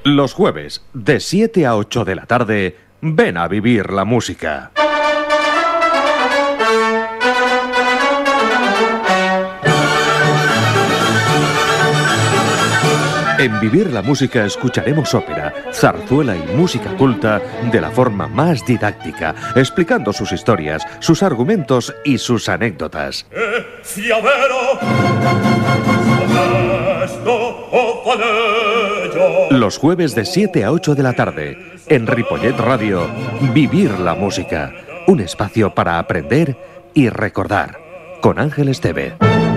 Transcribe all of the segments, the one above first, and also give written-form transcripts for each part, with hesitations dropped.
Los jueves, de 7 a 8 de la tarde, ven a vivir la música. En Vivir la Música escucharemos ópera, zarzuela y música culta de la forma más didáctica, explicando sus historias, sus argumentos y sus anécdotas. Los jueves de 7 a 8 de la tarde, en Ripollet Radio, Vivir la Música, un espacio para aprender y recordar, con Ángel Esteve.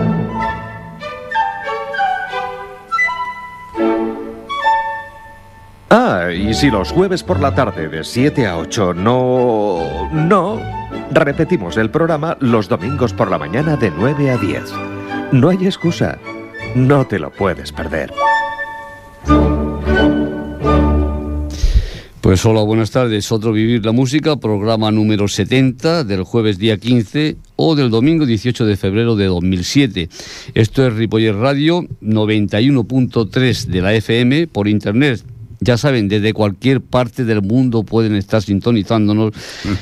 Y si los jueves por la tarde de 7 a 8 no, repetimos el programa los domingos por la mañana de 9 a 10. No hay excusa, no te lo puedes perder. Pues hola, buenas tardes. Otro Vivir la Música, programa número 70 del jueves día 15 o del domingo 18 de febrero de 2007. Esto es Ripollet Radio, 91.3 de la FM por internet. Ya saben, desde cualquier parte del mundo pueden estar sintonizándonos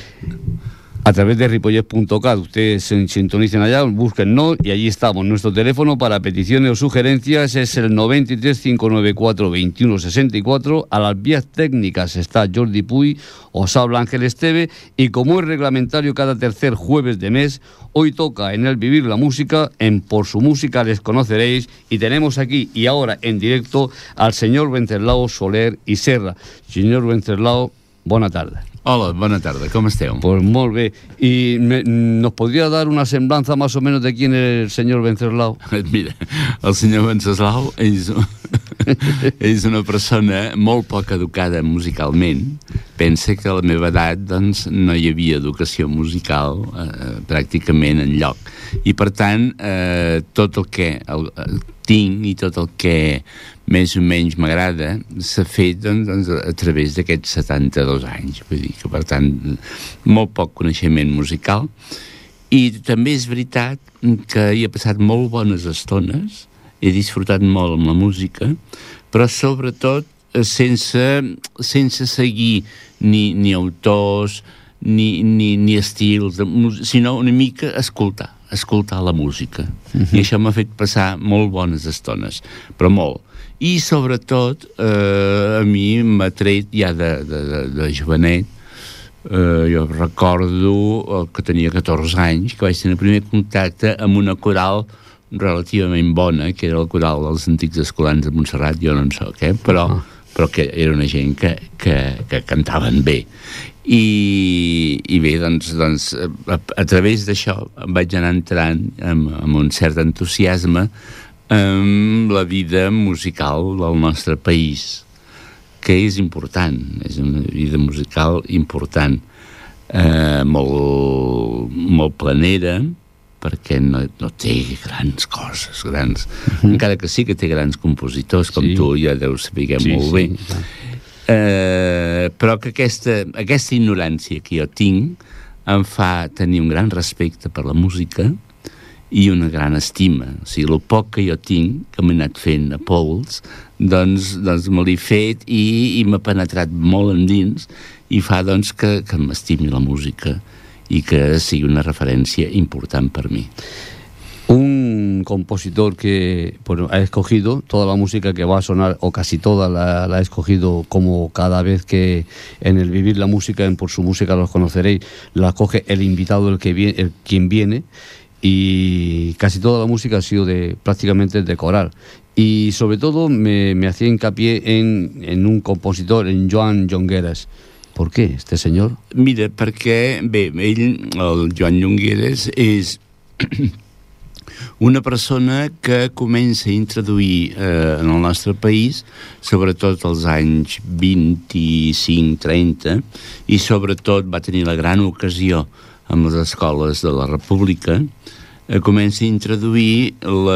a través de ripollet.cat. Ustedes se sintonicen allá, búsquennos y allí estamos. Nuestro teléfono para peticiones o sugerencias es el 93 594 2164. A las vías técnicas está Jordi Puy, os habla Ángel Esteve, y como es reglamentario cada tercer jueves de mes, hoy toca en el Vivir la Música, en Por su música les conoceréis, y tenemos aquí y ahora en directo al señor Wenceslao Soler i Serra. Señor Wenceslao, bona tarda. Hola, bona tarda, com esteu? Pues molt bé. I nos podria dar una semblança más o menos de quién es el señor Wenceslao? Mira, el senyor Wenceslao és una persona molt poc educada musicalment. Pensa que a la meva edat doncs, no hi havia educació musical pràcticament enlloc. I per tant, tot el que tinc i tot el que més o menys m'agrada s'ha fet doncs, a través d'aquests 72 anys. Vull dir que, per tant, molt poc coneixement musical. I també és veritat que hi he passat molt bones estones, he disfrutat molt amb la música, però sobretot sense seguir ni autors ni estils, sinó una mica escoltar la música. I això m'ha fet passar molt bones estones, però molt. I sobretot a mi m'ha tret ja de jovenet. Jo recordo que tenia 14 anys, que vaig tenir el primer contacte amb una coral relativament bona, que era el coral dels Antics Escolans de Montserrat. Jo no en soc, però que era una gent que cantaven bé. I bé, doncs a través d'això vaig anar entrant amb un cert entusiasme amb la vida musical del nostre país, que és important, és una vida musical important, molt planera, perquè no té grans coses, encara que sí que té grans compositors, com tu ja deus saber molt bé. Però que aquesta ignorància que jo tinc em fa tenir un gran respecte per la música i una gran estima. O sigui, el poc que jo tinc, que m'he anat fent a pols, doncs me l'he fet i m'ha penetrat molt endins i fa doncs que m'estimi la música i que sigui una referència important per mi. Un compositor que ha escogido toda la música que va a sonar, o casi toda la ha escogido, como cada vez que en el Vivir la Música, en Por su música los conoceréis, la coge el invitado, quien viene, y casi toda la música ha sido prácticamente de coral. Y sobre todo me hacía hincapié en un compositor, en Joan Llongueras. ¿Por qué este señor? Mira, perquè, bé, el Joan Llongueras és una persona que comença a introduir en el nostre país, sobretot als anys 25-30, i sobretot va tenir la gran ocasió amb les escoles de la República, comença a introduir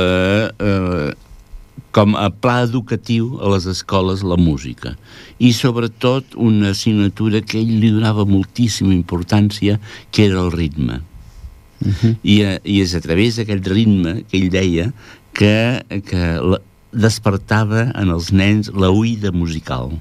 com a pla educatiu a les escoles la música, i sobretot una assignatura que ell li donava moltíssima importància, que era el ritme. I és a través d'aquest ritme que ell deia que despertava en els nens l'oïda musical.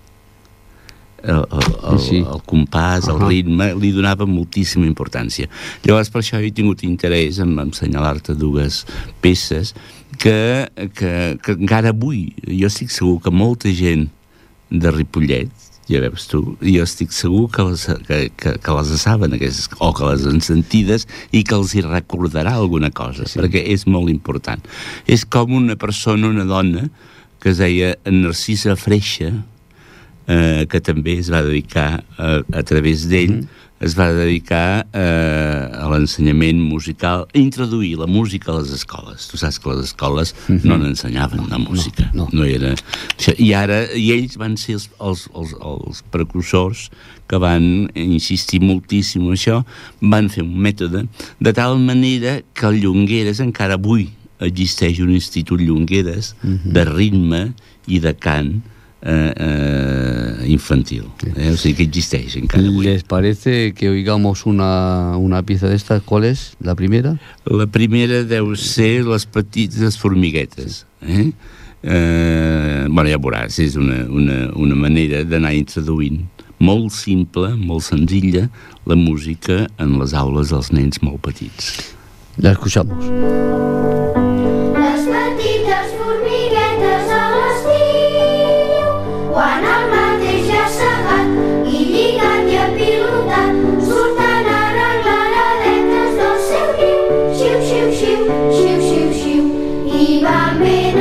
El compàs, el ritme, li donava moltíssima importància. Llavors, per això he tingut interès en assenyalar-te dues peces que encara avui, jo estic segur que molta gent de Ripollet, ja veus tu, jo estic segur que les saben aquestes, o que les han sentides i que els hi recordarà alguna cosa, perquè és molt important. És com una persona, una dona, que es deia Narcisa Freixa, que també es va dedicar a través d'ell, es va dedicar a l'ensenyament musical, a introduir la música a les escoles. Tu saps que les escoles no n'ensenyaven la música. No era això. I ells van ser els precursors que van insistir moltíssim en això, van fer un mètode, de tal manera que el Llongueres, encara avui existeix un institut Llongueres de ritme i de cant infantil, o sigui que existeix encara avui. ¿Les parece que oigamos una pieza de estas? ¿Cuál es la primera? La primera deu ser Les petites formiguetes, bueno, ja veuràs, és una manera d'anar introduint molt simple, molt senzilla, la música en les aules dels nens molt petits. La escuchamos. Les petites formiguetes a l'estiu, quan el mateix ja segat i lligat i apilotat, surten arreglaradetes del seu riu, xiu, xiu, xiu, xiu, xiu, xiu, i van ben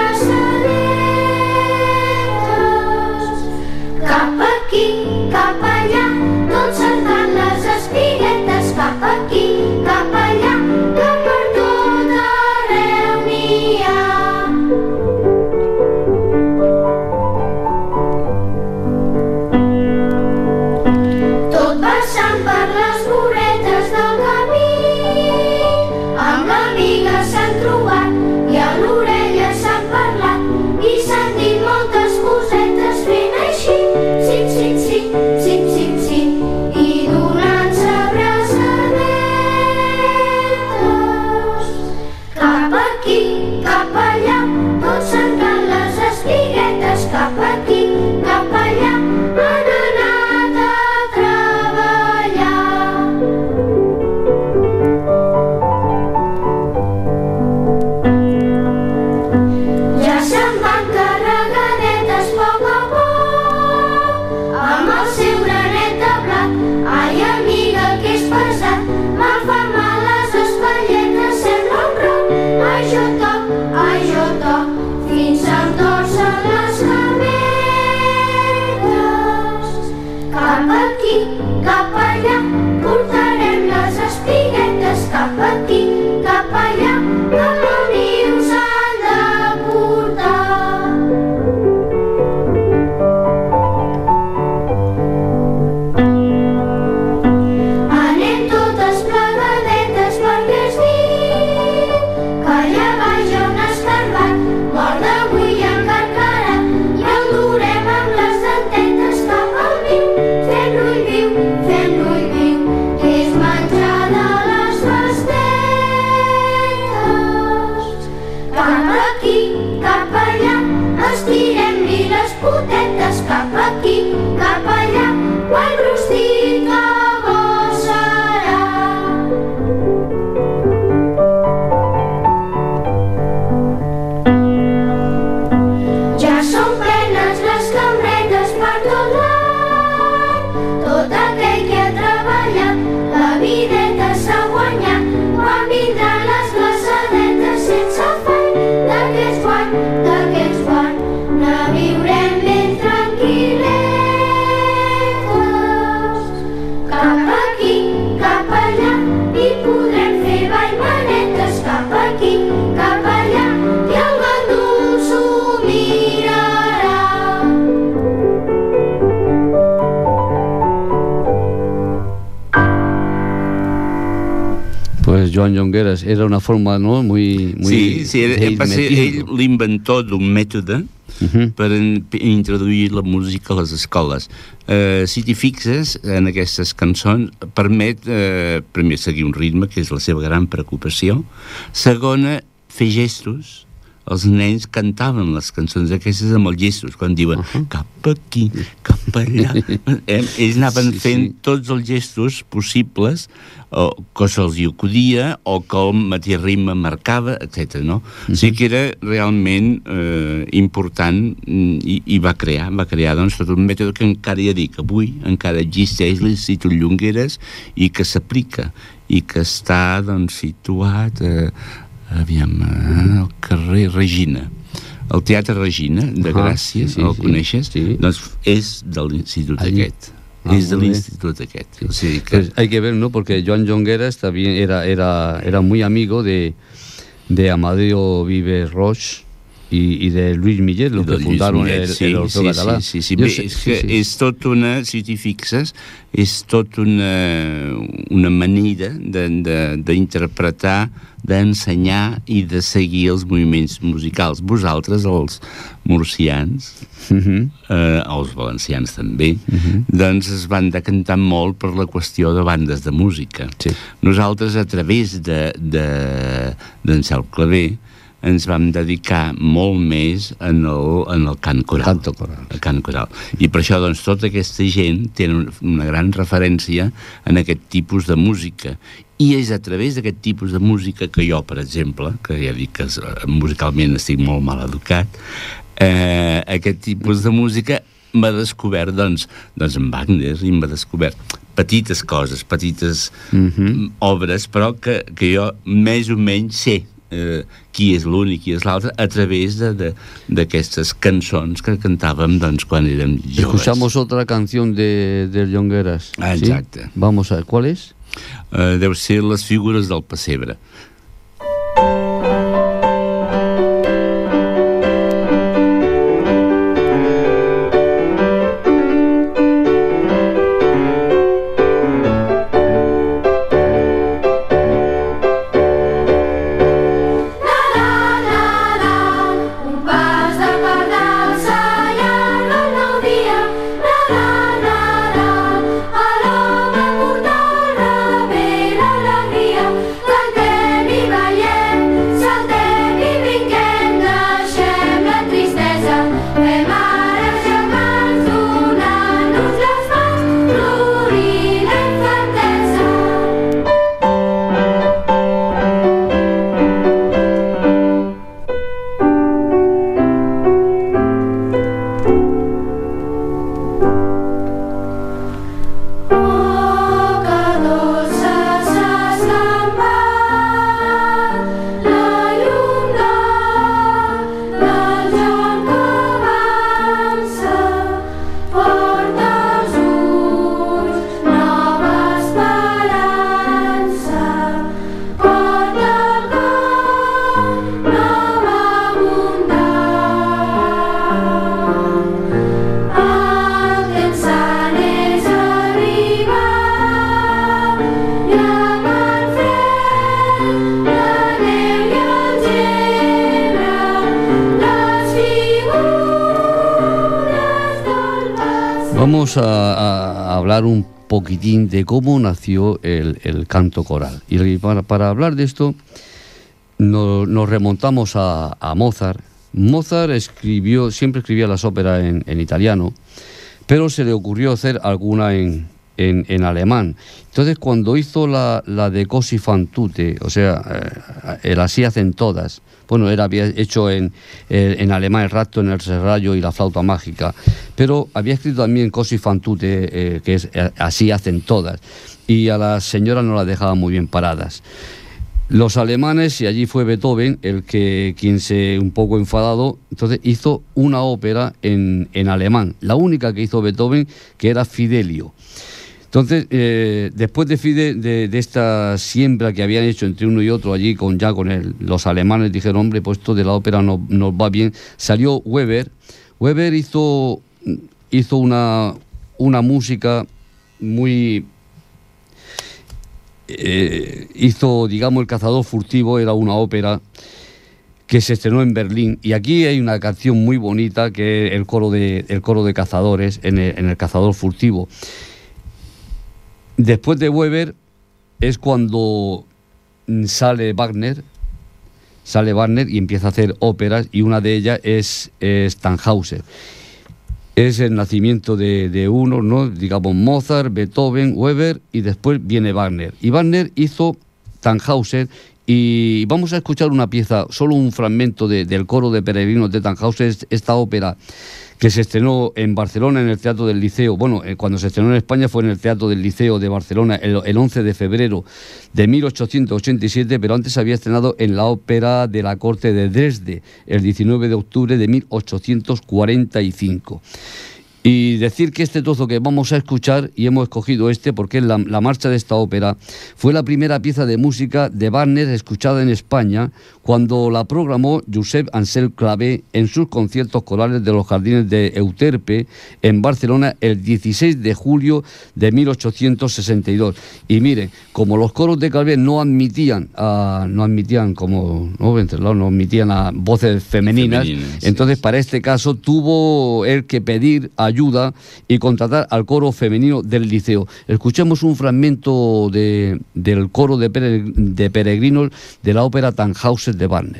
endreçadetes. Cap aquí, cap allà, tot cercant les espiguetes, cap aquí, cap allà, que per tot arreu n'hi ha. Tot passant per les voretes del camí, amb l'amiga s'han trobat i a l'orella s'han parlat i s'han dit moltes cosetes fent així, sit, sit, sit, sit, sit, sit, i donant-se abraçadetes. Cap aquí, cap allà, tot cercant les espiguetes, cap aquí, cap allà, han anat a treballar. Ja se'n van carregadetes poc a poc, amb el seu granet de blat. Ai, amiga, que és pesat, me fa mal les espatlletes, sembla un roc. Ai, jo toc, fins em torcen les cametes. Cap aquí, cap allà, portarem les espiguetes, cap aquí, cap allà, cap al niu s'han de portar. Anem totes plegadetes perquè es diu que allà baix hi ha un escarbat, mort d'avui encarcarat, i el durem amb les dentetes cap al niu, fent-lo viu, que és menjar de les festetes. Cap aquí, cap allà, estirem-li les potetes, cap aquí, cap allà, quan rostit que bo serà. Ja són plenes les cambretes per tot l'any, tot aquell que ha treballat, la videta s'ha guanyat, quan vindran les glaçadetes sense afany, d'aquests guany, ne viurem ben tranquil·letes. Cap aquí, cap allà, hi podrem fer ball manetes, cap aquí, cap allà, i el gandul s'ho mirarà. Pues Joan Llongueras era una forma, ¿no? Muy Sí, va ser ell l'inventor d'un mètode per introduir la música a les escoles. Si t'hi fixes, en aquestes cançons permet, primer, seguir un ritme, que és la seva gran preocupació. Segona, fer gestos els nens cantaven les cançons aquestes amb els gestos, quan diuen cap aquí, cap allà. Ells anaven fent tots els gestos possibles, o que se'ls hi acudia, o que el mateix ritme marcava, etc. No? O sigui que era realment important i va crear doncs, tot un mètode que encara ja dic, avui encara existeix l'Institut Llongueres i que s'aplica i que està doncs, situat al carrer Regina. El Teatre Regina de Gràcia, el coneixes? Sí. Doncs és de l'Institut aquest. Es del instituto aquest. O sigui que... Pues hay que ver, ¿no? Porque Joan Llongueras también era muy amigo de Amadeo Vives Roig y de Luis Millet, los que fundaron el Orfeó Català. Sí. És tot una, si t'hi fixes, és tot una manera d'interpretar, d'ensenyar i de seguir els moviments musicals. Vosaltres, els murcians, els valencians també, doncs es van decantar molt per la qüestió de bandes de música. Sí. Nosaltres, a través d'en Seu Clavé, ens vam dedicar molt més en el cant coral. El cant coral. I per això, doncs, tota aquesta gent té una gran referència en aquest tipus de música. I és a través d'aquest tipus de música que jo, per exemple, que ja dic que musicalment estic molt mal educat, aquest tipus de música m'ha descobert, doncs en Wagner, i m'ha descobert petites coses, petites obres, però que jo més o menys sé qui és l'un i qui és l'altre a través d'aquestes cançons que cantàvem doncs, quan érem joves. Escuchamos otra canción de Llongueras. Exacte. ¿Sí? Vamos a ver, ¿cuál es? Deu ser Les figures del pessebre. Vamos a hablar un poquitín de cómo nació el canto coral. Y para hablar de esto nos remontamos a Mozart. Mozart siempre escribía las óperas en italiano, pero se le ocurrió hacer alguna en alemán. Entonces, cuando hizo la de Così fan tutte, o sea, el Así hacen todas, bueno, él había hecho en alemán el Ratto en el Serrallo y la Flauta mágica, pero había escrito también Così fan tutte, que es Así hacen todas, y a las señoras no las dejaba muy bien paradas. Los alemanes, y allí fue Beethoven, quien se un poco enfadado, entonces hizo una ópera en alemán, la única que hizo Beethoven, que era Fidelio. Entonces, después de esta siembra que habían hecho entre uno y otro allí con los alemanes, dijeron, hombre, pues esto de la ópera nos va bien. Salió Weber. Weber hizo una música muy... hizo, digamos, El cazador furtivo, era una ópera que se estrenó en Berlín, y aquí hay una canción muy bonita que es el coro de cazadores en el cazador furtivo. Después de Weber es cuando sale Wagner, sale Wagner y empieza a hacer óperas, y una de ellas es Tannhäuser. Es el nacimiento de uno, ¿no? Digamos Mozart, Beethoven, Weber, y después viene Wagner. Y Wagner hizo Tannhäuser, y vamos a escuchar una pieza, solo un fragmento del coro de peregrinos de Tannhäuser, esta ópera que se estrenó en Barcelona en el Teatro del Liceo. Bueno, cuando se estrenó en España fue en el Teatro del Liceo de Barcelona el 11 de febrero de 1887, pero antes se había estrenado en la Ópera de la Corte de Dresde el 19 de octubre de 1845. Y decir que este trozo que vamos a escuchar, y hemos escogido porque es la marcha de esta ópera, fue la primera pieza de música de Wagner escuchada en España cuando la programó Josep Ansel Clavé en sus conciertos corales de los Jardines de Euterpe en Barcelona el 16 de julio de 1862. Y miren, como los coros de Clavé no admitían a voces femeninas, entonces para este caso tuvo él que pedir ayuda y contratar al coro femenino del Liceo. Escuchemos un fragmento del coro de peregrinos de la ópera Tannhäuser de Wagner.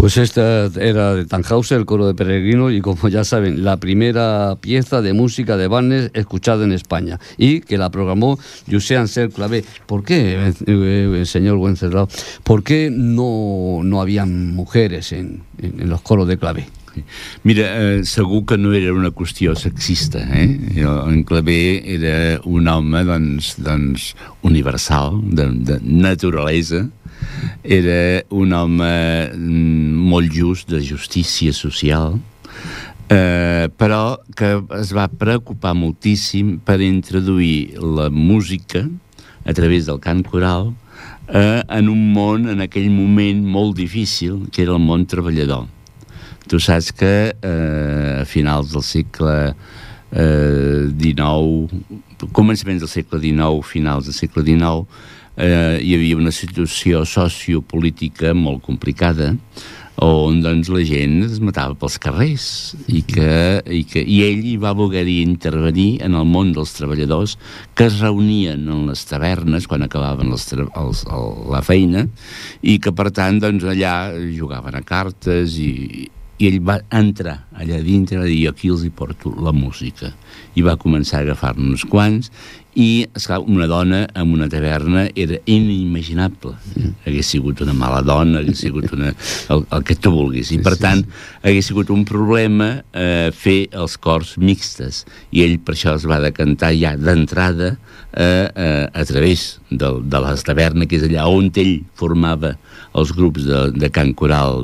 Pues esta era de Tannhäuser, el coro de peregrinos, y como ya saben, la primera pieza de música de Wagner escuchada en España, y que la programó José Ansel Clavé. ¿Por qué, señor Wenceslao, por qué no habían mujeres en los coros de Clavé? Mira, segur que no era una qüestió sexista, En Clavé era un home, doncs universal, de naturalesa. Era un home molt just, de justícia social, però que es va preocupar moltíssim per introduir la música a través del cant coral en un món, en aquell moment, molt difícil, que era el món treballador. Tu saps que a finals del segle XIX, començaments del segle XIX, finals del segle XIX, hi havia una situació sociopolítica molt complicada, on doncs la gent es matava pels carrers i ell hi va voler-hi intervenir en el món dels treballadors que es reunien en les tavernes quan acabaven la feina, i que per tant doncs allà jugaven a cartes, i ell va entrar allà dintre i va dir: aquí els hi porto la música, i va començar a agafar-ne uns quants. I, esclar, una dona en una taverna era inimaginable. Hagués sigut una mala dona, hagués sigut el que tu vulguis, i per tant hagués sigut un problema fer els cors mixtes, i ell per això es va decantar ja d'entrada a través de les tavernes, que és allà on ell formava els grups de cant coral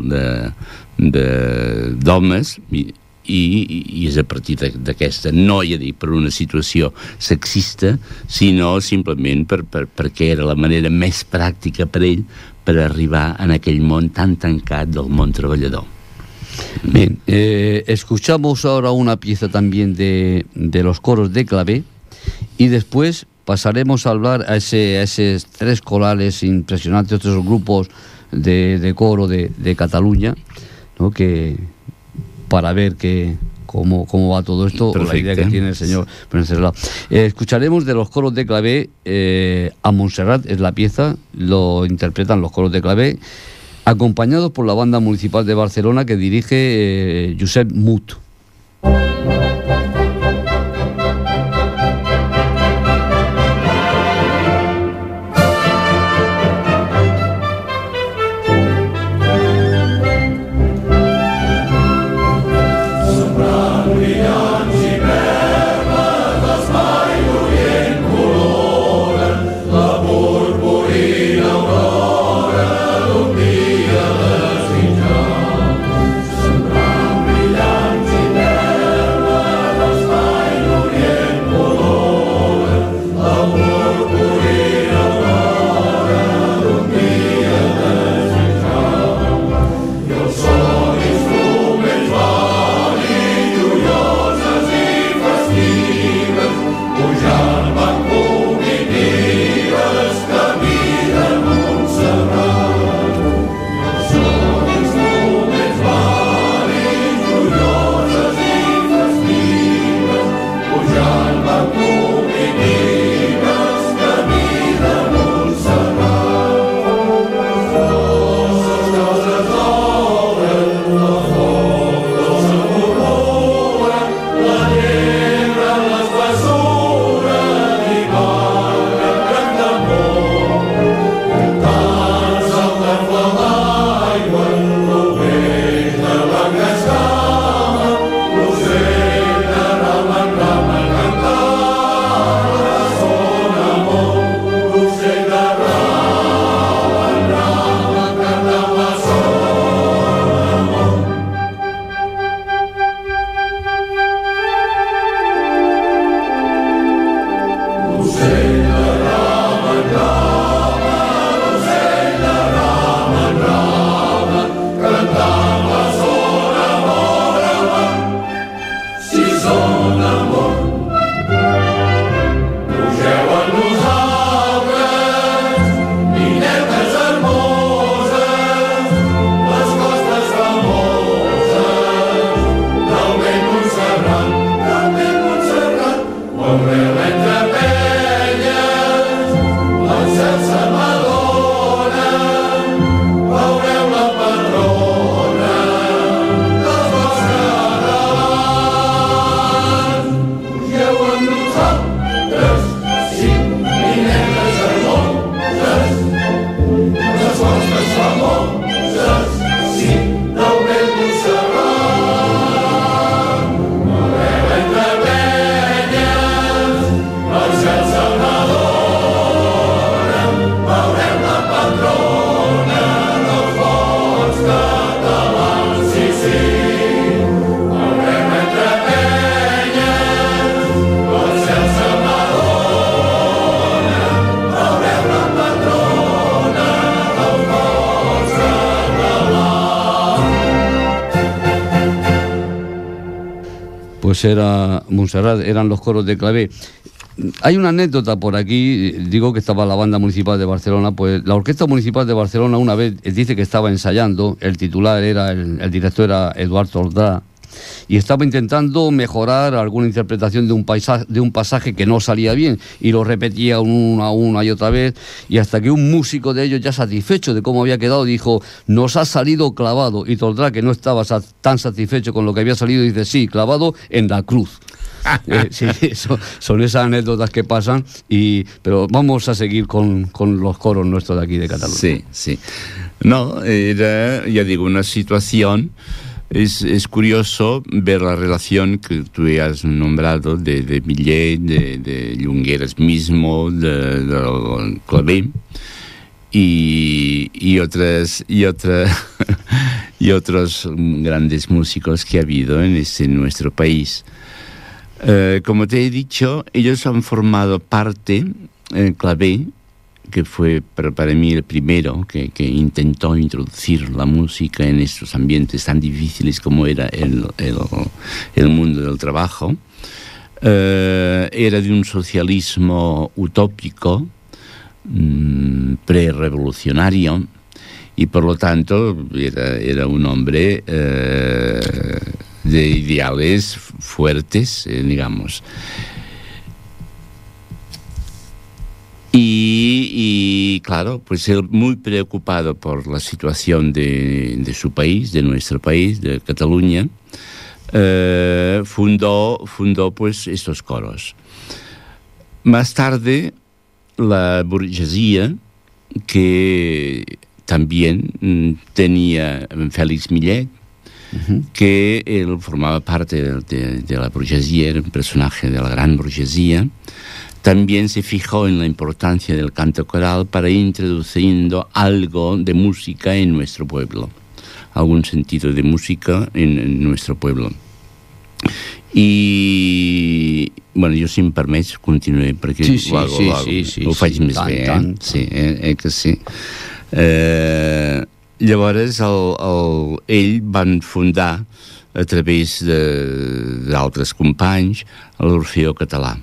d'homes, i és a partir d'aquesta, no ja dic per una situació sexista, sinó simplement perquè era la manera més pràctica per ell per arribar en aquell món tan tancat del món treballador. Bien, escuchamos ahora una pieza también de los coros de Clavé, y después pasaremos a hablar a esos tres corales impresionantes, otros grupos de coro de Cataluña, ¿no? Que para ver cómo va todo esto. Perfecte. O la idea que tiene el señor Wenceslao. Escucharemos de los coros de Clavé a Montserrat, es la pieza, lo interpretan los coros de Clavé, acompañados por la Banda Municipal de Barcelona que dirige Josep Mut. Sembrant brillants i Pues era Montserrat, eran los coros de Clavé. Hay una anécdota por aquí, digo que estaba la banda municipal de Barcelona, pues la Orquesta Municipal de Barcelona una vez dice que estaba ensayando, el titular era, el director era Eduard Tordà, y estaba intentando mejorar alguna interpretación de un pasaje que no salía bien, y lo repetía una y otra vez, y hasta que un músico de ellos, ya satisfecho de cómo había quedado, dijo: nos ha salido clavado. Y Tordà, que no estaba tan satisfecho con lo que había salido, dice: sí, clavado en la cruz. Sí, son esas anécdotas que pasan, pero vamos a seguir con los coros nuestros de aquí de Cataluña. Sí, sí. No, era, ya digo, una situación. Es curioso ver la relación que tú has nombrado de Millet, de Llongueras mismo, de Clavé y otros grandes músicos que ha habido en nuestro país. Como te he dicho, ellos han formado parte, Clavé, que fue para mí el primero que intentó introducir la música en estos ambientes tan difíciles como era el mundo del trabajo. Era de un socialismo utópico, pre-revolucionario, y por lo tanto era un hombre de ideales fuertes, digamos. Y claro, pues él, muy preocupado por la situación de su país, de nuestro país, de Cataluña, fundó pues estos coros. Más tarde, la burguesía, que también tenía Félix Millet, que él formaba parte de la burguesía, era un personaje de la gran burguesía, también se fijó en la importancia del canto coral para ir introduciendo algo de música en nuestro pueblo, algún sentido de música en nuestro pueblo. I, bueno, jo, si em permets, continuaré, perquè ho faig més bé, Sí, que sí. Llavors, ell van fundar, a través d'altres companys, l'Orfeó Català.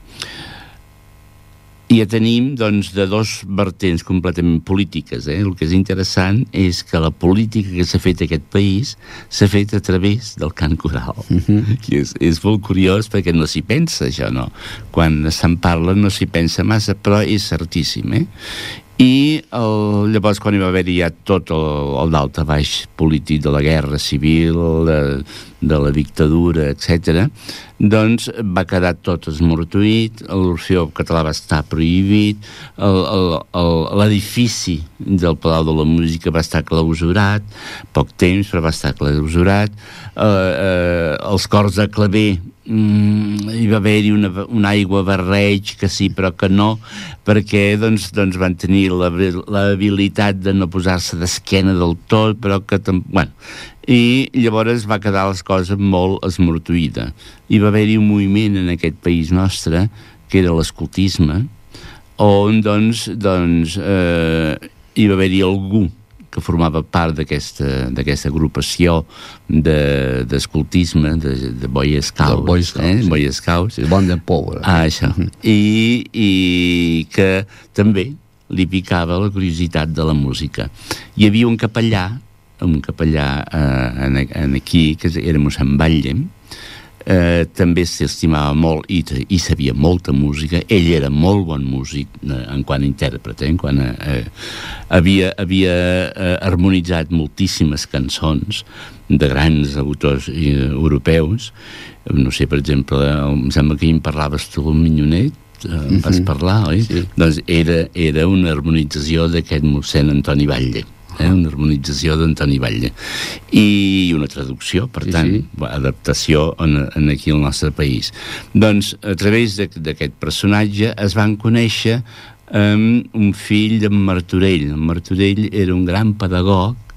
I ja tenim, doncs, de dos vertents completament polítiques. El que és interessant és que la política que s'ha fet a aquest país s'ha fet a través del cant coral. I és molt curiós perquè no s'hi pensa, això, no? Quan se'n parla no s'hi pensa massa, però és certíssim, I llavors, quan hi va haver ja tot el daltabaix polític de la guerra civil, de la dictadura, etc., doncs va quedar tot esmortuït, l'Orfeó Català va estar prohibit, l'edifici del Palau de la Música va estar clausurat, poc temps, però va estar clausurat, els cors de Clavé, hi va haver-hi un aigua barreig, que sí però que no, perquè doncs van tenir l'habilitat de no posar-se d'esquena del tot, però que bueno, i llavors va quedar les coses molt esmortuïda. Hi va haver-hi un moviment en aquest país nostre que era l'escoltisme, on doncs hi va haver-hi algú que formava part d'aquesta agrupació d'escoltisme, de Boy Scouts. Boy Scouts. El Band de Power. Això. I que també li picava la curiositat de la música. Hi havia un capellà aquí, que era mossèn Batlle, també s'estimava molt i sabia molta música. Ell era molt bon músic en quant a intèrpret, quan havia harmonitzat moltíssimes cançons de grans autors europeus. No sé, per exemple, em sembla que em parlaves tu, el Minyonet, vas parlar, oi? Sí. Doncs era una harmonització d'aquest mossèn Antoni Batlle. Una harmonització d'Antoni Batlle i una traducció, per tant, adaptació aquí al nostre país. Doncs, a través d'aquest personatge es van conèixer un fill d'en Martorell. En Martorell era un gran pedagog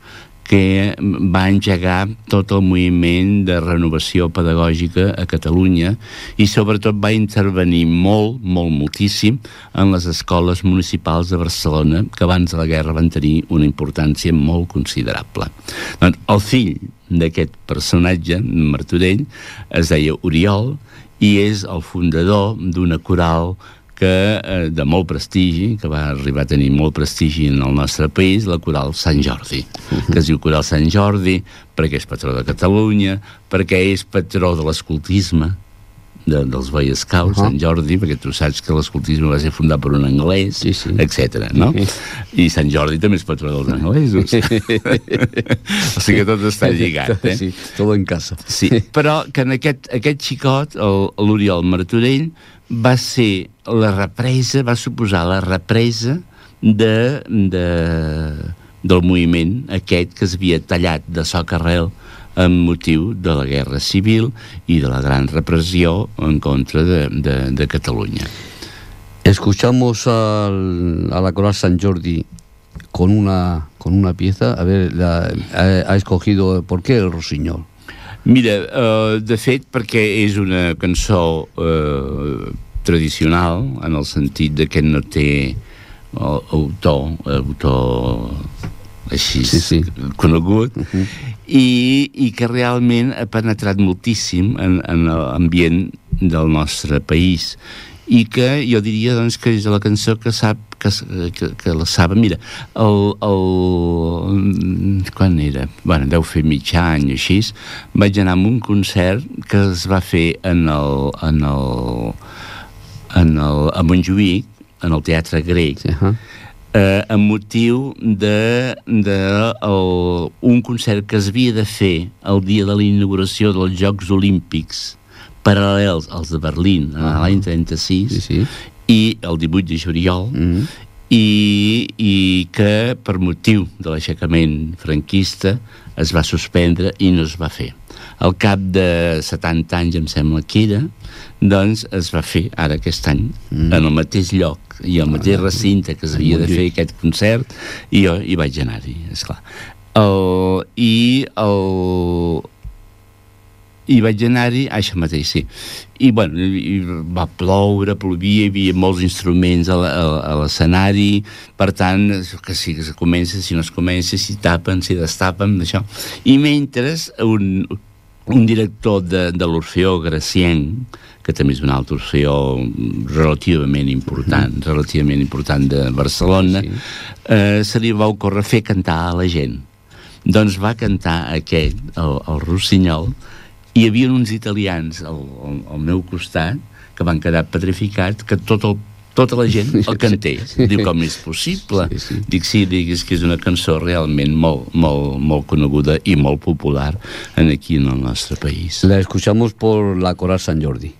que va engegar tot el moviment de renovació pedagògica a Catalunya i sobretot va intervenir moltíssim en les escoles municipals de Barcelona, que abans de la guerra van tenir una importància molt considerable. Doncs el fill d'aquest personatge, Martorell, es deia Oriol i és el fundador d'una coral de molt prestigi, que va arribar a tenir molt prestigi en el nostre país, la Coral Sant Jordi, que es diu Coral Sant Jordi perquè és patró de Catalunya, perquè és patró de l'escoltisme, dels Boy Scouts, Sant Jordi, perquè tu saps que l'escoltisme va ser fundat per un anglès, etc. No? I Sant Jordi també és patró dels anglesos. O sigui que tot està lligat. Sí, tot en casa. Sí, però que en aquest xicot, l'Oriol Martorell, va ser la represa, va suposar la represa del moviment aquest que s'havia tallat de soca arrel amb motiu de la Guerra Civil i de la gran repressió en contra de Catalunya. Escuchamos a la Coral Sant Jordi con una pieza. A ver, ha escogido ¿por qué el Rossinyol? Mira, de fet, perquè és una cançó tradicional, en el sentit de que no té autor així conegut, i que realment ha penetrat moltíssim en l'ambient del nostre país, i que jo diria doncs, que és la cançó que la saben. Mira, quan era? Bueno, deu fer mig any, així. Vaig anar a un concert que es va fer a Montjuïc, en el Teatre Grec, amb motiu d'un concert que es havia de fer el dia de la inauguració dels Jocs Olímpics paral·lels als de Berlín l'any 36 i el 18 de juliol, i que per motiu de l'aixecament franquista es va suspendre i no es va fer. Al cap de 70 anys, em sembla que era, doncs es va fer ara aquest any en el mateix lloc i el mateix recinte que s'havia de fer aquest concert, i jo hi vaig anar-hi, esclar. I vaig anar-hi, això mateix, sí. I, bueno, va ploure, plovia, hi havia molts instruments a l'escenari, per tant, que si es comença, si no es comença, si tapen, si destapen, això. I mentre un director de l'Orfeó Gracienc, que també és un altre orfeó relativament important de Barcelona, se li va ocórrer fer cantar a la gent. Doncs va cantar aquest, el Rossinyol, i hi havia uns italians al meu costat que van quedar petrificats que tota la gent el cantés. Diu, com és possible? Dic, sí, és que és una cançó realment molt coneguda i molt popular aquí en el nostre país. La escuchamos por la Coral Sant Jordi.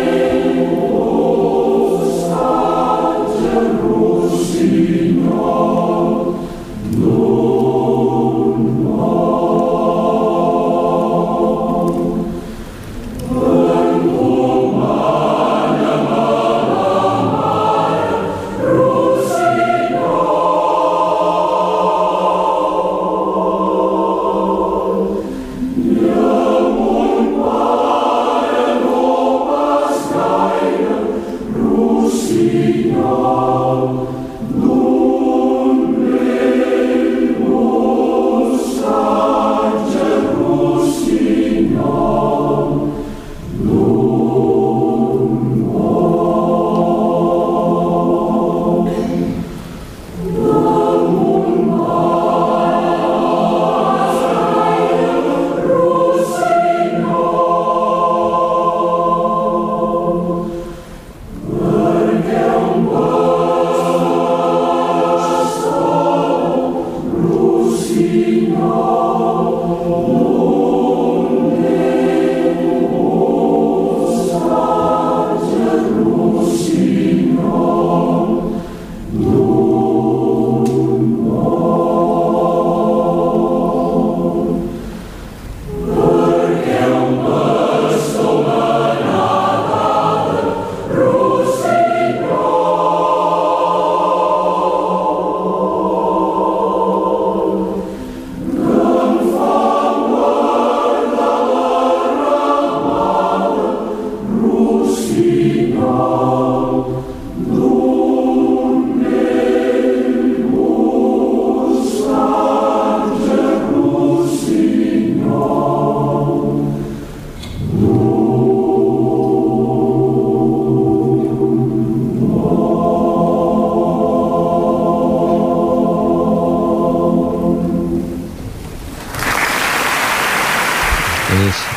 Rossinyol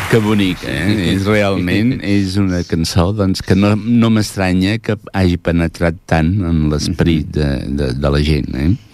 Que bonic, realment és una cançó doncs, que no m'estranya que hagi penetrat tant en l'esperit de la gent.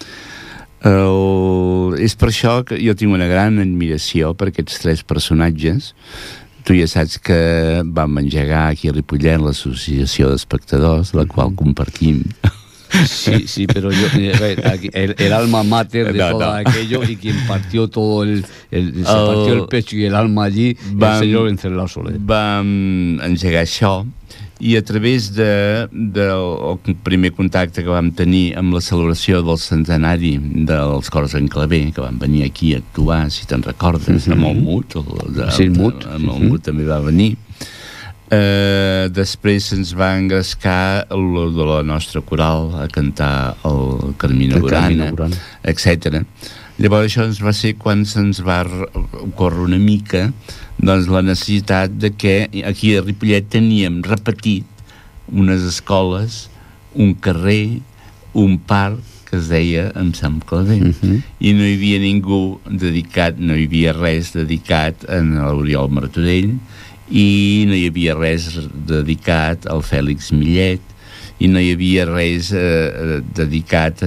És per això que jo tinc una gran admiració per aquests 3 personatges. Tu ja saps que vam engegar aquí a Ripollet l'Associació d'Espectadors, la qual compartim. Sí, pero yo, el alma mater de todo aquello, y quien partió todo se partió el pecho y el alma allí, el senyor Wenceslao Soler. Vam engegar això, i a través del primer contacte que vam tenir amb la celebració del centenari dels Cors en Claver, que van venir aquí a actuar, si te'n recordes, amb el Mut, amb el Mut també va venir. Després se'ns va engrescar de la nostra coral a cantar el Carmina Burana, etc. Llavors això ens va ser quan se'ns va ocórrer una mica doncs, la necessitat de que aquí a Ripollet teníem repetit unes escoles, un carrer, un parc que es deia en Sant Claver, i no hi havia ningú dedicat, no hi havia res dedicat a l'Oriol Martorell, i no hi havia res dedicat al Fèlix Millet, i no hi havia res dedicat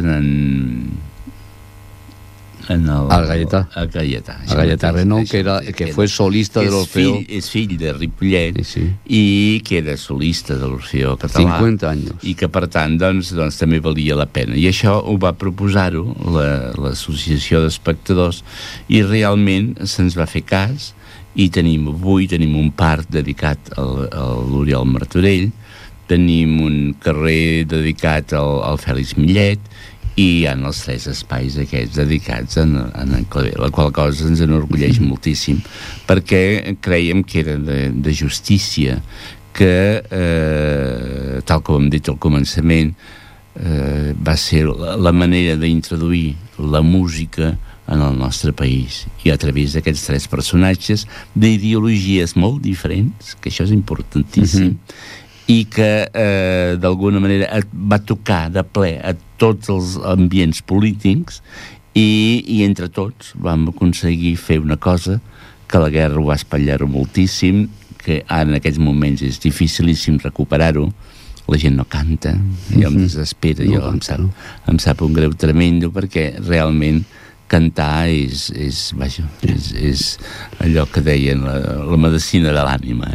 al Gaietà Renon, que fue solista de l'Orfeo. És fill de Ripollet, i que era solista de l'Orfeo català. 50 anys. I que, per tant, doncs també valia la pena. I això ho va proposar-ho l'Associació d'Espectadors, i realment se'ns va fer cas, i avui tenim un parc dedicat a l'Oriol Martorell, tenim un carrer dedicat al Fèlix Millet, i hi ha els 3 espais aquests dedicats a en Claver, la qual cosa ens enorgulleix moltíssim, perquè creiem que era de justícia que, tal com hem dit al començament, va ser la manera d'introduir la música en el nostre país, i a través d'aquests 3 personatges d'ideologies molt diferents, que això és importantíssim, i que d'alguna manera va tocar de ple a tots els ambients polítics, i entre tots vam aconseguir fer una cosa que la guerra ho va espatllar-ho moltíssim, que ara en aquests moments és dificilíssim recuperar-ho. La gent no canta, jo em desespera, em sap un greu tremendo, perquè realment cantar és allò que deien la medicina de l'ànima.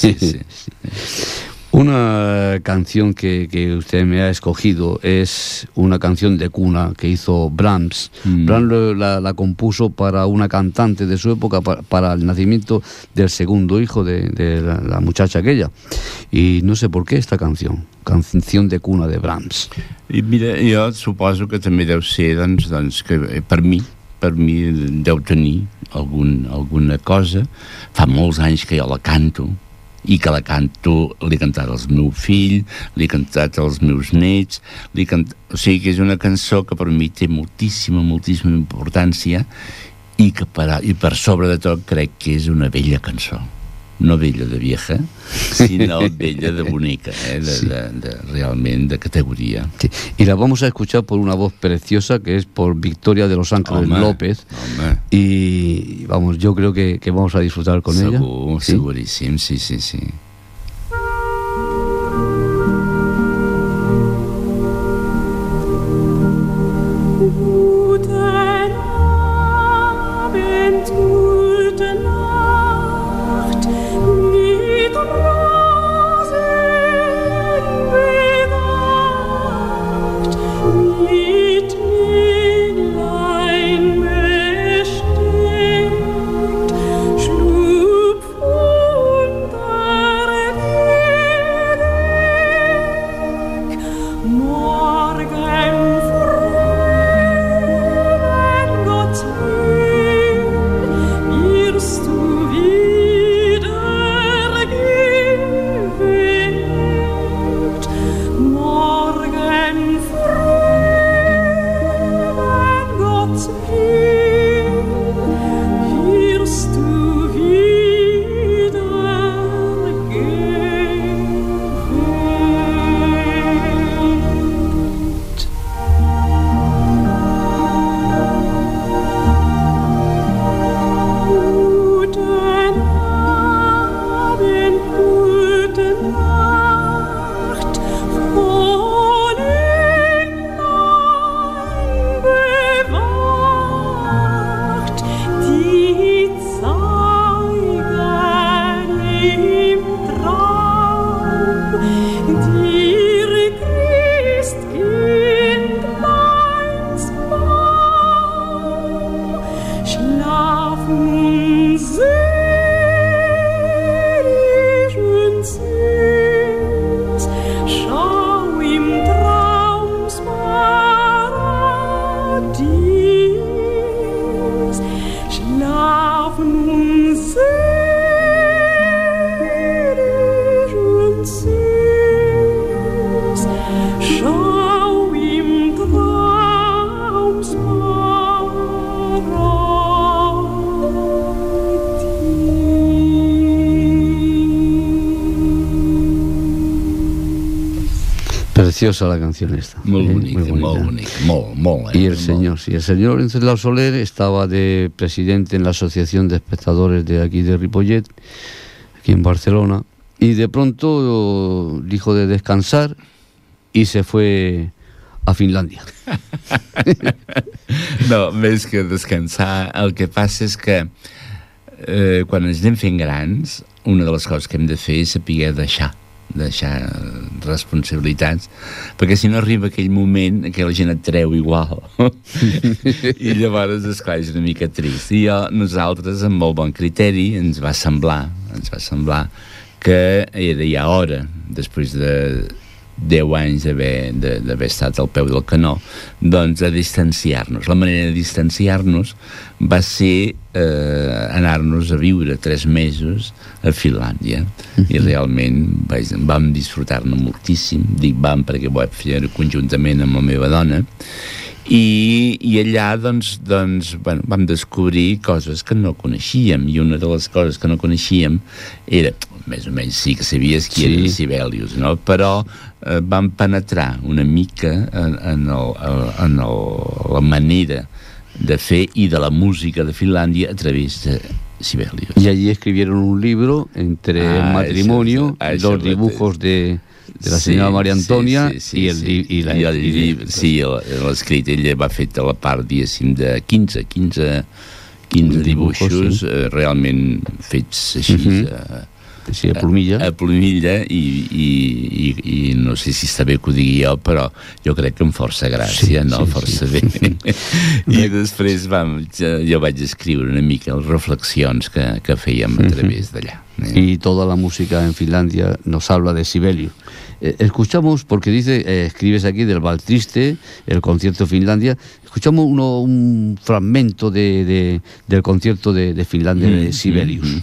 Una canción que usted me ha escogido es una canción de cuna que hizo Brahms. Brahms la compuso para una cantante de su época, para el nacimiento del segundo hijo de la muchacha aquella. Y no sé por qué esta canción de cuna de Brahms. I mira, jo suposo que també deu ser doncs que per mi deu tenir alguna cosa. Fa molts anys que jo la canto, i que la canto, l'he cantat als meus fills, l'he cantat als meus nets, o sigui que és una cançó que per mi té moltíssima importància, i per sobre de tot crec que és una bella cançó. No bella de vieja, sino bella de bonica, realment de categoría. Sí. Y la vamos a escuchar por una voz preciosa, que es por Victoria de Los Ángeles López. Y vamos, yo creo que vamos a disfrutar con ella. Seguríssim, sí. dies, schlaf nun selig und süß, schau im Preciosa la canción esta. Molt bonica, molt bonica, molt. Y el señor Wenceslao Soler estaba de presidente en la Asociación de Espectadores de aquí de Ripollet, aquí en Barcelona, y de pronto dijo de descansar y se fue a Finlàndia. No, més que descansar, el que passa és que quan ens anem fent grans, una de les coses que hem de fer és saber deixar responsabilitats, perquè si no arriba aquell moment que la gent et treu igual i llavors esclar és una mica trist. I nosaltres amb molt bon criteri ens va semblar que era ja hora, després de 10 anys d'haver estat al peu del canó, doncs a distanciar-nos. La manera de distanciar-nos va ser anar-nos a viure 3 mesos a Finlàndia, i realment vam disfrutar-ne moltíssim. Dic vam perquè ho vaig fer conjuntament amb la meva dona, i allà doncs, vam descobrir coses que no coneixíem, i una de les coses que no coneixíem era, més o menys sí que sabies qui era Sibelius, no? Però vam penetrar una mica en la manera de fer y de la música de Finlandia a través de Sibelius. Y allí escribieron un libro entre el matrimonio, los dibujos de la senyora Maria Antònia i el llibre. Sí, l'escrit. Ella va fer la part, diguéssim, de 15 dibuixos realment fets així sí, a plomilla i no sé si està bé que ho digui jo, però jo crec que amb força gràcia, força bé. I després jo vaig escriure una mica les reflexions que fèiem a través d'allà. Y toda la música en Finlandia nos habla de Sibelius. Escuchamos, porque dice, escribes aquí del Val Triste, el concierto de Finlandia, escuchamos un fragmento del concierto de Finlandia de Sibelius.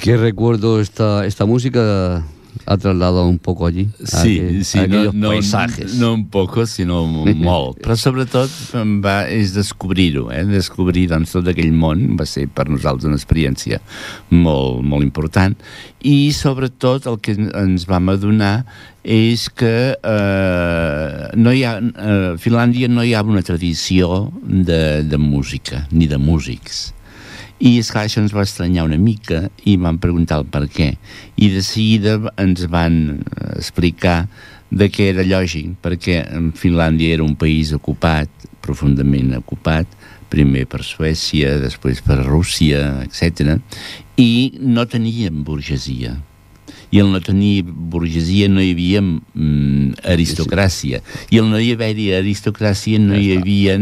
qué recuerdo esta música ha trasladado un poco allí? Sí, aquellos paisajes. No un poco, sinó molt. Però sobretot és descobrir-ho, descobrir doncs, tot aquell món. Va ser per nosaltres una experiència molt, molt important. I sobretot el que ens vam adonar és que a Finlàndia no hi ha una tradició de música, ni de músics. I esclar, això ens va estranyar una mica i vam preguntar el per què. I de seguida ens van explicar de què era lògic, perquè Finlàndia era un país ocupat, profundament ocupat, primer per Suècia, després per Rússia, etc. I no teníem burgesia. I al no tenir burgesia no hi havia aristocràcia. I al no hi haver aristocràcia no hi havia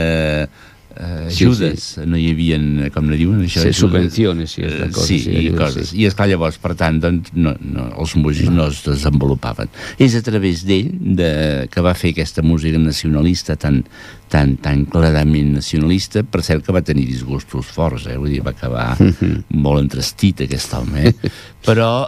ajudes, no hi havia, com no diuen això, subvencions i coses. I esclar, llavors, per tant, doncs, els músics no es desenvolupaven. És a través d'ell que va fer aquesta música nacionalista tan clarament nacionalista. Per cert que va tenir disgustos forts, vull dir, va acabar molt entrestit aquest home, però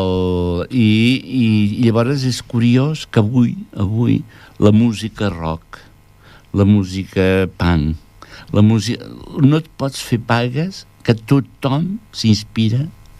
i llavors és curiós que avui la música rock, la música punk, la música, no et pots fer pagues que tothom s'inspira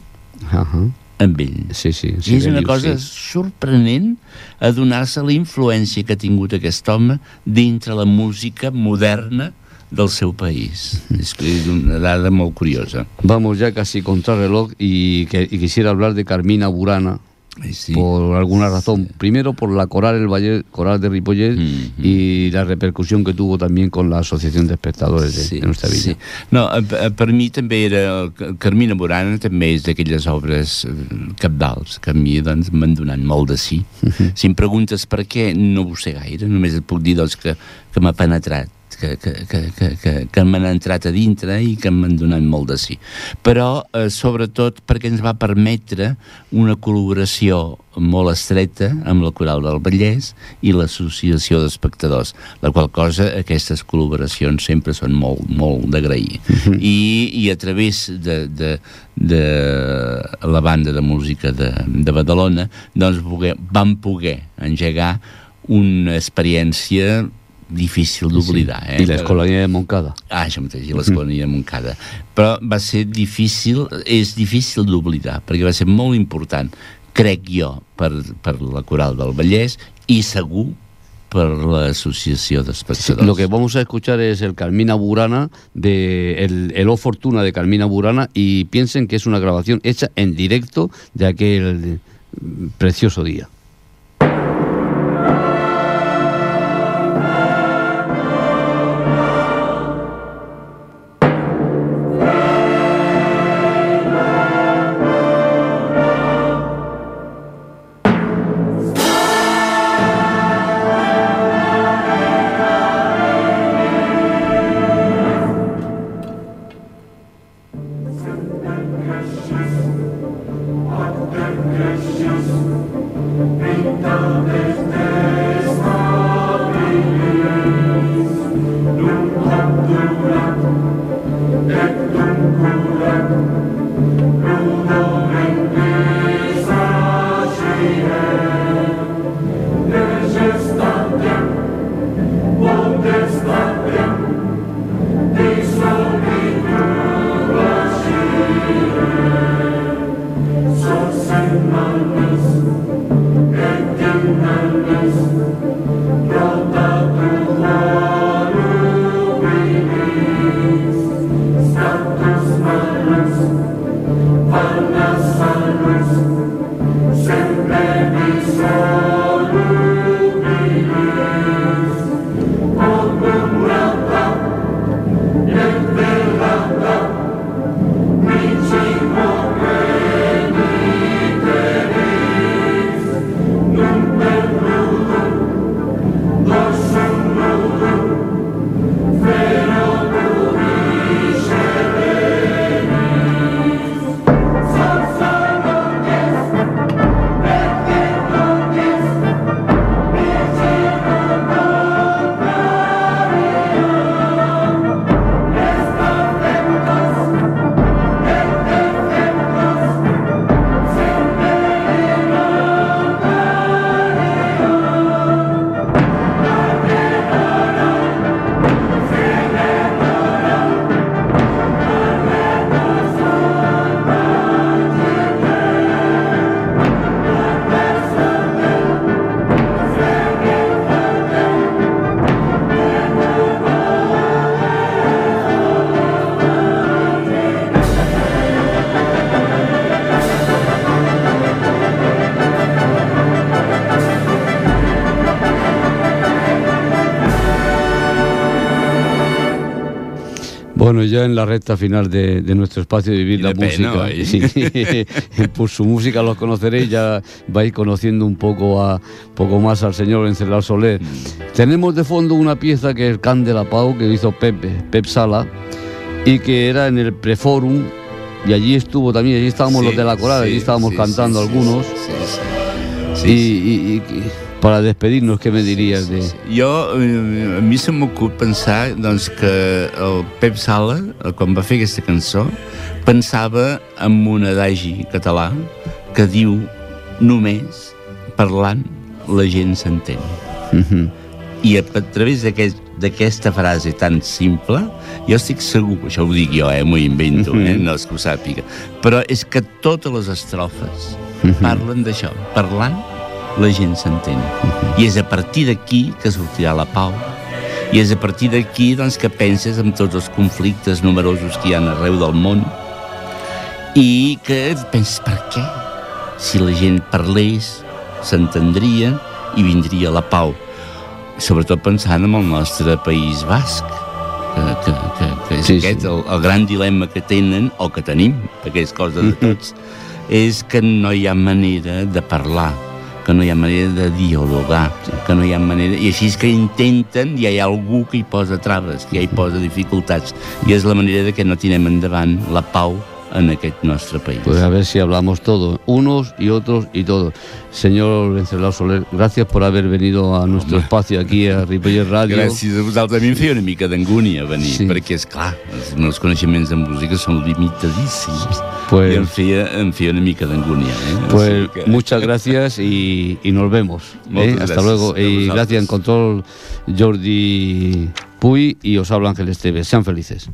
amb ell. Sí, és una cosa sorprenent adonar-se la influència que ha tingut aquest home dintre la música moderna del seu país. És una dada molt curiosa. Vamos ya casi contra reloj y quisiera hablar de Carmina Burana. Sí. Por alguna razón. Primero por la coral, el Ballet Coral de Ripollet, y la repercusión que tuvo también con la Asociación de Espectadores de nuestra villa. Sí. No, per mi també era... Carmina Burana també és d'aquelles obres cabdals que a mi doncs, m'han donat molt de sí. Si em preguntes per què, no ho sé gaire. Només et puc dir doncs, que m'ha penetrat, que m'han entrat a dintre i que m'han donat molt de sí. Però, sobretot, perquè ens va permetre una col·laboració molt estreta amb la Coral del Vallès i l'Associació d'Espectadors, la qual cosa, aquestes col·laboracions sempre són molt, molt d'agrair. I a través de la banda de música de Badalona, doncs vam poder engegar una experiència difícil d'oblidar. I l'Escolania de Montcada. Això mateix, i l'Escolania de Montcada. Però va ser difícil, és difícil d'oblidar, perquè va ser molt important, crec jo, per la Coral del Vallès i segur per l'Asociació d'Espectadors. Sí, lo que vamos a escuchar es el Carmina Burana, el O Fortuna de Carmina Burana, y piensen que es una grabación hecha en directo de aquel precioso día. Vai Bueno, ya en la recta final de nuestro espacio de Vivir la Música. Pena, ¿eh? Sí. Por su música los conoceréis, ya vais conociendo un poco más al señor Wenceslao Soler. Tenemos de fondo una pieza que es el Can de la Pau, que hizo Pep Sala, y que era en el Preforum, y allí estábamos los de la coral, allí estábamos cantando algunos. Y para despedirnos, ¿qué me diries de...? Jo, a mi se m'ocut pensar doncs, que el Pep Sala, quan va fer aquesta cançó, pensava en un adagi català que diu només parlant la gent s'entén. I a través d'aquesta frase tan simple, jo estic segur, això ho dic jo, m'ho invento, no és que ho sàpiga, però és que totes les estrofes parlen d'això, parlant la gent s'entén. I és a partir d'aquí que sortirà la pau. I és a partir d'aquí doncs, que penses en tots els conflictes numerosos que hi ha arreu del món i que penses, per què? Si la gent parlés, s'entendria i vindria la pau. Sobretot pensant en el nostre País Basc, que és aquest, el gran dilema que tenen, o que tenim, perquè és cosa de tots, és que no hi ha manera de parlar, que no hi ha manera de dialogar, que no hi ha manera... I així és que intenten, i hi ha algú que hi posa traves, que hi posa dificultats, i és la manera de que no tirem endavant la pau en aquest nostre país. Pues a ver si hablamos todos, unos y otros y todos. Señor Wenceslao Soler, gracias por haber venido a nuestro espacio aquí a Ripollet Ràdio. Gràcies a vosaltres. A mi em feia una mica d'angúnia venir, perquè, és clar, els meus coneixements de música són limitadíssims. Pues, y em feia una mica d'angúnia. Pues muchas gracias y nos vemos. Hasta luego. Y gracias en control Jordi Puy y os habla Ángel Esteves. Sean felices.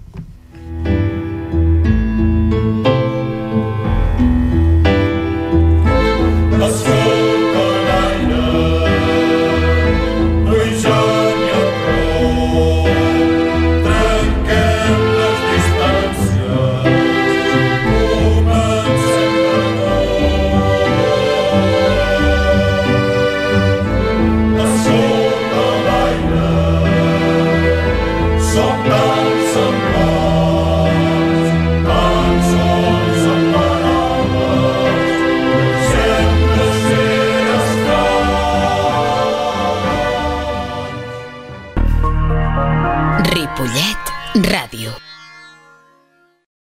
Ripollet Ràdio.